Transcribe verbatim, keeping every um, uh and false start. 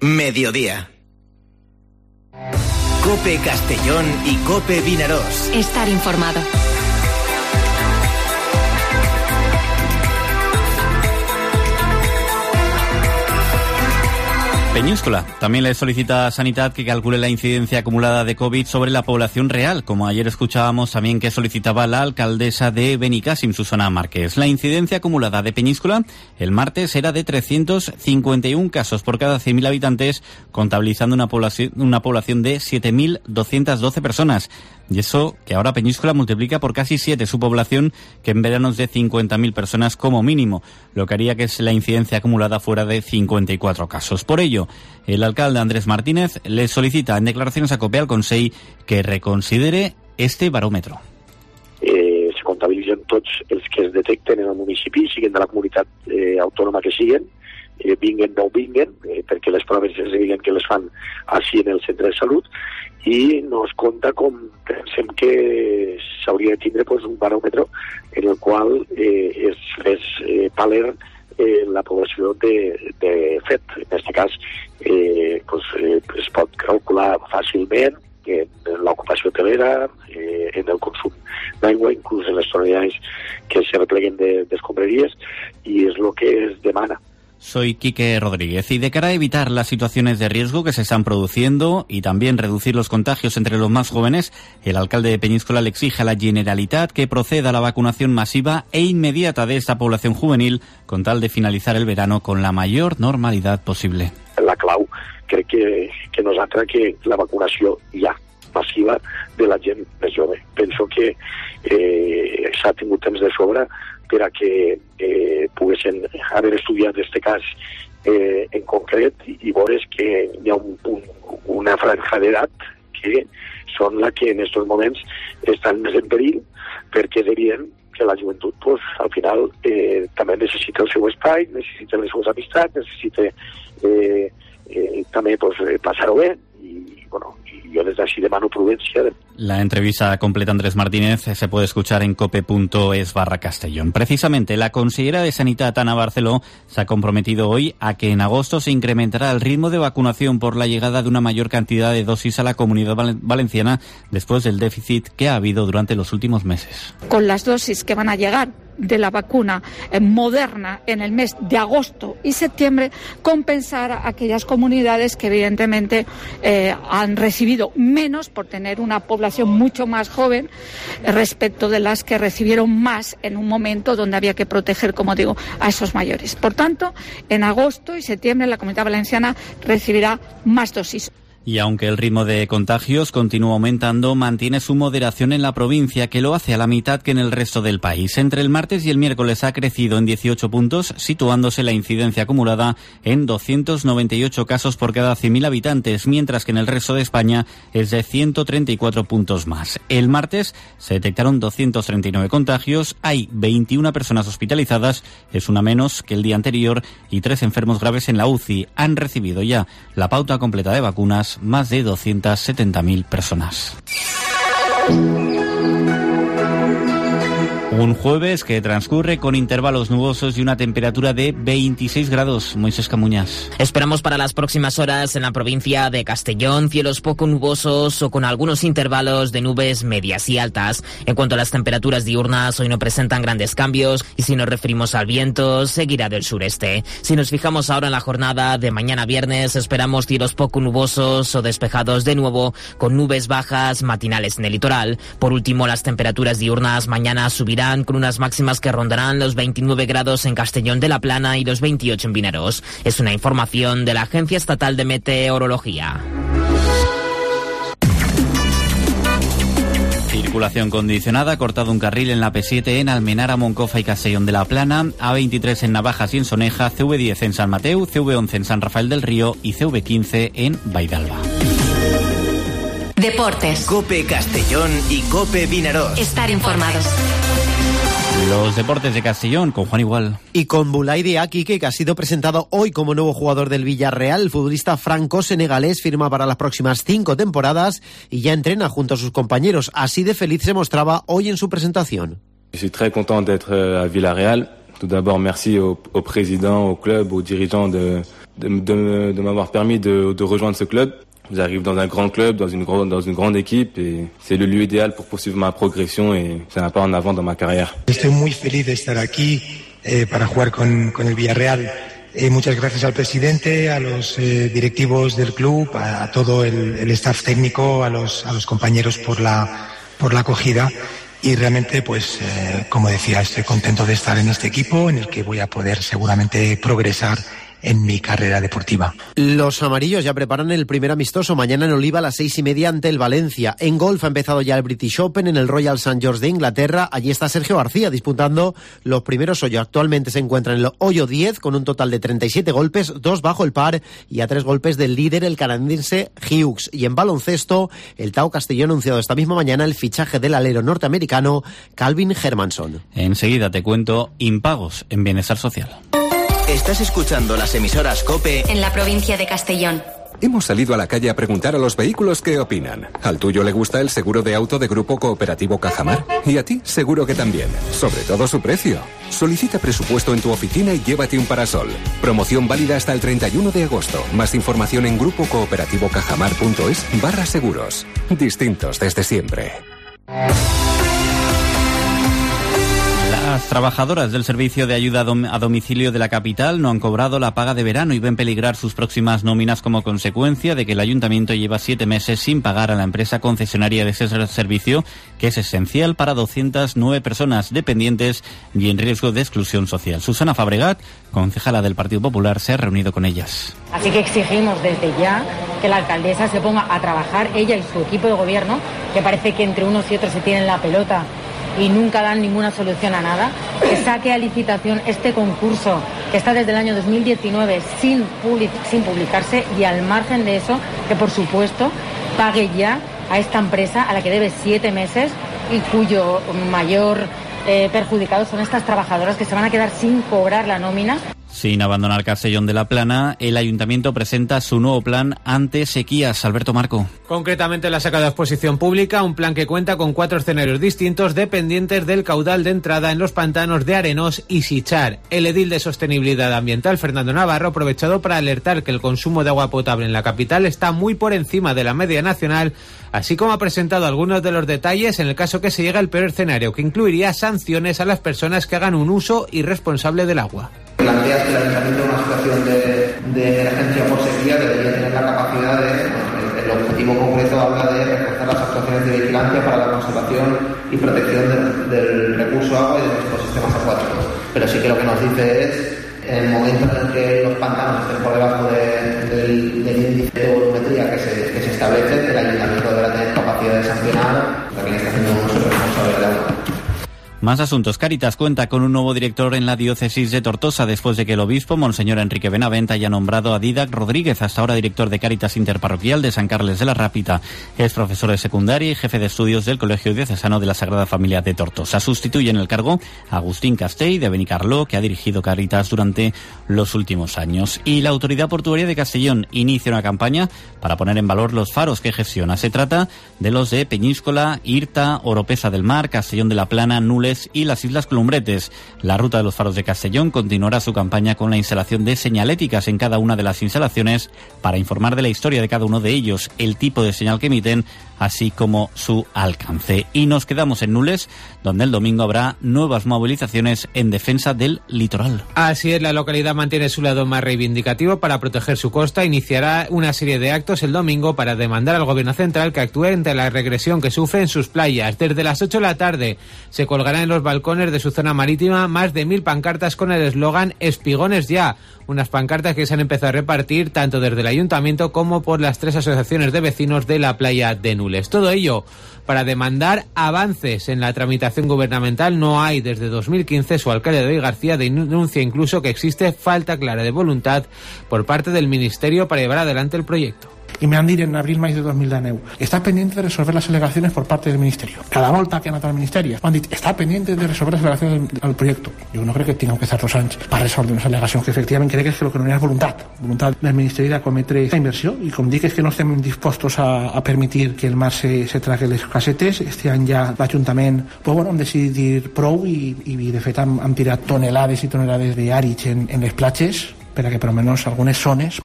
Mediodía. COPE Castellón y COPE Vinaròs. Estar informado. Peñíscola también le solicita a Sanidad que calcule la incidencia acumulada de COVID sobre la población real, como ayer escuchábamos también que solicitaba la alcaldesa de Benicàssim, Susana Márquez. La incidencia acumulada de Peñíscola el martes era de trescientos cincuenta y uno casos por cada cien mil habitantes, contabilizando una población, una población de siete mil doscientas doce personas. Y eso que ahora Peñíscola multiplica por casi siete su población, que en verano es de cincuenta mil personas como mínimo, lo que haría que la incidencia acumulada fuera de cincuenta y cuatro casos. Por ello, el alcalde Andrés Martínez le solicita en declaraciones a COPE al Consell que reconsidere este baròmetre. Eh, se comptabilitzen tots els que es detecten en el municipi, siguin de la comunitat eh, autònoma que siguin, eh, vinguen o no vinguen, eh, perquè les proves es diguen que les fan així en el centre de salut, i no es compta com pensem que s'hauria de tindre pues, un baròmetre en el qual eh, es fes eh, paler eh, la població de, de fet. En aquest cas eh, pues, eh, es pot calcular fàcilment en l'ocupació hotelera, eh, en el consum d'aigua, inclús en les tonelades que se repleguen de, d'escombraries, i és el que es demana. Soy Quique Rodríguez y de cara a evitar las situaciones de riesgo que se están produciendo y también reducir los contagios entre los más jóvenes, el alcalde de Peñíscola le exige a la Generalitat que proceda a la vacunación masiva e inmediata de esta población juvenil con tal de finalizar el verano con la mayor normalidad posible. La clau crec que, que nosaltres que la vacunació ja massiva de la gent més jove. Penso que eh, s'ha tingut temps de sobre per a que eh, poguessin haver estudiat aquest cas eh, en concret i veure que hi ha un, un, una franja d'edat que són la que en aquests moments estan més en perill, perquè dirien que la joventut pues, al final eh, també necessita el seu espai, necessita les seves amistats, necessita eh, eh, també pues, passar-ho bé i bueno, yo desde así demano prudencia. La entrevista completa Andrés Martínez se puede escuchar en cope punto es barra Castellón. Precisamente, la consellera de Sanidad, Ana Barceló, se ha comprometido hoy a que en agosto se incrementará el ritmo de vacunación por la llegada de una mayor cantidad de dosis a la Comunidad Valenciana después del déficit que ha habido durante los últimos meses. Con las dosis que van a llegar de la vacuna eh, moderna en el mes de agosto y septiembre, compensar a aquellas comunidades que evidentemente eh, han recibido menos por tener una población mucho más joven eh, respecto de las que recibieron más en un momento donde había que proteger, como digo, a esos mayores. Por tanto, en agosto y septiembre la Comunidad Valenciana recibirá más dosis. Y aunque el ritmo de contagios continúa aumentando, mantiene su moderación en la provincia, que lo hace a la mitad que en el resto del país. Entre el martes y el miércoles ha crecido en dieciocho puntos, situándose la incidencia acumulada en doscientos noventa y ocho casos por cada cien mil habitantes, mientras que en el resto de España es de ciento treinta y cuatro puntos más. El martes se detectaron doscientos treinta y nueve contagios, hay veintiuna personas hospitalizadas, es una menos que el día anterior, y tres enfermos graves en la U C I. Han recibido ya la pauta completa de vacunas más de doscientas setenta mil personas. Un jueves que transcurre con intervalos nubosos y una temperatura de veintiséis grados. Moisés Camuñas. Esperamos para las próximas horas en la provincia de Castellón cielos poco nubosos o con algunos intervalos de nubes medias y altas. En cuanto a las temperaturas diurnas, hoy no presentan grandes cambios y si nos referimos al viento, seguirá del sureste. Si nos fijamos ahora en la jornada de mañana viernes, esperamos cielos poco nubosos o despejados de nuevo con nubes bajas matinales en el litoral. Por último, las temperaturas diurnas mañana subirán con unas máximas que rondarán los veintinueve grados en Castellón de la Plana y los veintiocho en Vinaròs. Es una información de la Agencia Estatal de Meteorología. Circulación condicionada, cortado un carril en la P siete en Almenara, Moncofa y Castellón de la Plana, A veintitrés en Navajas y en Soneja, C V diez en San Mateu, C V once en San Rafael del Río y C V quince en Vaidalba. Deportes. COPE Castellón y COPE Vinaròs. Estar informados. Los deportes de Castellón con Juan Igual. Y con Boulaye Diaky, que ha sido presentado hoy como nuevo jugador del Villarreal. El futbolista franco-senegalés firma para las próximas cinco temporadas y ya entrena junto a sus compañeros. Así de feliz se mostraba hoy en su presentación. Je suis très content d'être à Villarreal. Tout d'abord, merci au, au président, au club, aux dirigeants de, de, de, de m'avoir permis de, de rejoindre ce club. J'arrive dans un grand club, dans une, dans une grande équipe et c'est le lieu idéal pour poursuivre ma progresión y c'est un pas en avant dans ma carrière. Estoy muy feliz de estar aquí eh, para jugar con, con el Villarreal. Eh, muchas gracias al presidente, a los eh, directivos del club, a, a todo el, el staff técnico, a los, a los compañeros por la, por la acogida. Y realmente, pues, eh, como decía, estoy contento de estar en este equipo en el que voy a poder seguramente progresar en mi carrera deportiva. Los amarillos ya preparan el primer amistoso mañana en Oliva a las seis y media ante el Valencia. En golf ha empezado ya el British Open en el Royal Saint George de Inglaterra. Allí está Sergio García disputando los primeros hoyos. Actualmente se encuentra en el hoyo diez con un total de treinta y siete golpes, dos bajo el par y a tres golpes del líder, el canadiense Hughes. Y en baloncesto, el Tau Castellón ha anunciado esta misma mañana el fichaje del alero norteamericano Calvin Hermanson. Enseguida te cuento impagos en bienestar social. Estás escuchando las emisoras COPE en la provincia de Castellón. Hemos salido a la calle a preguntar a los vehículos qué opinan. ¿Al tuyo le gusta el seguro de auto de Grupo Cooperativo Cajamar? Y a ti seguro que también. Sobre todo su precio. Solicita presupuesto en tu oficina y llévate un parasol. Promoción válida hasta el treinta y uno de agosto. Más información en grupo cooperativo cajamar punto es barra seguros. Distintos desde siempre. Las trabajadoras del servicio de ayuda a domicilio de la capital no han cobrado la paga de verano y ven peligrar sus próximas nóminas como consecuencia de que el ayuntamiento lleva siete meses sin pagar a la empresa concesionaria de ese servicio, que es esencial para doscientas nueve personas dependientes y en riesgo de exclusión social. Susana Fabregat, concejala del Partido Popular, se ha reunido con ellas. Así que exigimos desde ya que la alcaldesa se ponga a trabajar, ella y su equipo de gobierno, que parece que entre unos y otros se tienen la pelota y nunca dan ninguna solución a nada, que saque a licitación este concurso que está desde el año dos mil diecinueve sin, public, sin publicarse y al margen de eso, que por supuesto pague ya a esta empresa a la que debe siete meses y cuyo mayor eh, perjudicado son estas trabajadoras que se van a quedar sin cobrar la nómina. Sin abandonar Castellón de la Plana, el Ayuntamiento presenta su nuevo plan ante sequías. Alberto Marco. Concretamente la ha sacado a exposición pública un plan que cuenta con cuatro escenarios distintos dependientes del caudal de entrada en los pantanos de Arenós y Sichar. El edil de Sostenibilidad Ambiental, Fernando Navarro, ha aprovechado para alertar que el consumo de agua potable en la capital está muy por encima de la media nacional, así como ha presentado algunos de los detalles en el caso que se llegue al peor escenario, que incluiría sanciones a las personas que hagan un uso irresponsable del agua. Planteas que el Ayuntamiento en una situación de, de emergencia por sequía debería tener la capacidad de, bueno, el, el objetivo concreto habla de reforzar las actuaciones de vigilancia para la conservación y protección del, del recurso agua y de nuestros sistemas acuáticos. Pero sí que lo que nos dice es, en el momento en el que los pantanos estén por debajo de, del, del índice de volumetría que se, que se establece, el Ayuntamiento deberá tener capacidad de sancionar a quien está haciendo un uso irresponsable del agua. Más asuntos. Cáritas cuenta con un nuevo director en la diócesis de Tortosa después de que el obispo, Monseñor Enrique Benavent, haya nombrado a Didac Rodríguez, hasta ahora director de Cáritas Interparroquial de San Carles de la Rápita. Es profesor de secundaria y jefe de estudios del Colegio Diocesano de la Sagrada Familia de Tortosa. Sustituye en el cargo a Agustín Castell de Benicarló, que ha dirigido Cáritas durante los últimos años. Y la Autoridad Portuaria de Castellón inicia una campaña para poner en valor los faros que gestiona. Se trata de los de Peñíscola, Irta, Oropeza del Mar, Castellón de la Plana, Nules y las Islas Columbretes. La Ruta de los Faros de Castellón continuará su campaña con la instalación de señaléticas en cada una de las instalaciones para informar de la historia de cada uno de ellos, el tipo de señal que emiten, así como su alcance. Y nos quedamos en Nules, donde el domingo habrá nuevas movilizaciones en defensa del litoral. Así es, la localidad mantiene su lado más reivindicativo para proteger su costa. Iniciará una serie de actos el domingo para demandar al gobierno central que actúe ante la regresión que sufre en sus playas. Desde las ocho de la tarde se colgarán en los balcones de su zona marítima más de mil pancartas con el eslogan Espigones ya. Unas pancartas que se han empezado a repartir tanto desde el ayuntamiento como por las tres asociaciones de vecinos de la playa de Nules. Todo ello para demandar avances en la tramitación gubernamental. No hay desde dos mil quince, su alcalde David García denuncia incluso que existe falta clara de voluntad por parte del Ministerio para llevar adelante el proyecto. I m'han dit en abril-maig de dos mil dinou, està pendiente de resolver las alegaciones por parte del Ministerio. Cada volta que han anat al Ministeri m'han dit, està pendiente de resolver las alegaciones del, del proyecto. Jo no crec que tinguem que estar dos anys per resoldre unes al·legacions que efectivament crec que és que el que no hi ha és voluntat. Voluntat del Ministeri d'acometre aquesta inversió i com dic és que no estem dispostos a, a permitir que el mar se, se trague les casetes. Este any ja l'Ajuntament pues, bueno, hem decidit dir prou i, i de fet hem, hem tirat tonelades i tonelades d'àrids en, en les platges per a que per almenys algunes zones